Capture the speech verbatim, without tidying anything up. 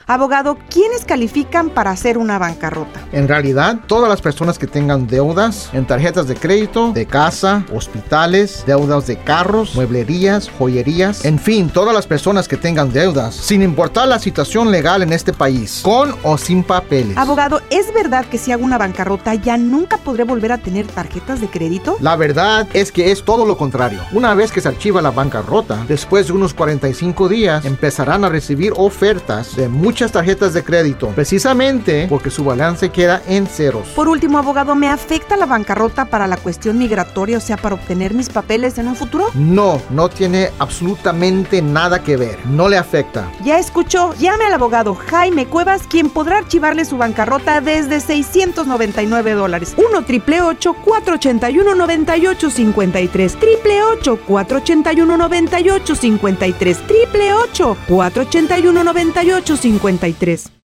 Abogado, ¿quiénes califican para hacer una bancarrota? En realidad, todas las personas que tengan deudas en tarjetas de crédito, de casa, hospitales, deudas de carros, mueblerías, joyerías, en fin, todas las personas que tengan deudas, sin importar la situación legal en este país, con o sin papeles. Abogado, ¿es verdad que si hago una bancarrota ya nunca podré volver a tener tarjetas de crédito? La verdad es que es todo lo contrario. Una vez que se archiva la bancarrota, después de unos cuarenta y cinco días, empezarán a recibir ofertas de muchas tarjetas de crédito, precisamente porque su balance queda en ceros. Por último, abogado, ¿me afecta la bancarrota para la cuestión migratoria, o sea, para obtener mis papeles en un futuro? No, no tiene absolutamente nada que ver. No le afecta. Ya escuchó, llame al abogado Jaime Cuevas, quien podrá archivarle su bancarrota desde seiscientos noventa y nueve dólares. uno, ocho ocho, cuatro ocho uno, nueve ocho cinco tres. ocho ocho ocho, cuatro ocho uno, nueve ocho cinco tres. ocho ocho ocho, cuatro ocho uno, nueve ocho cinco tres.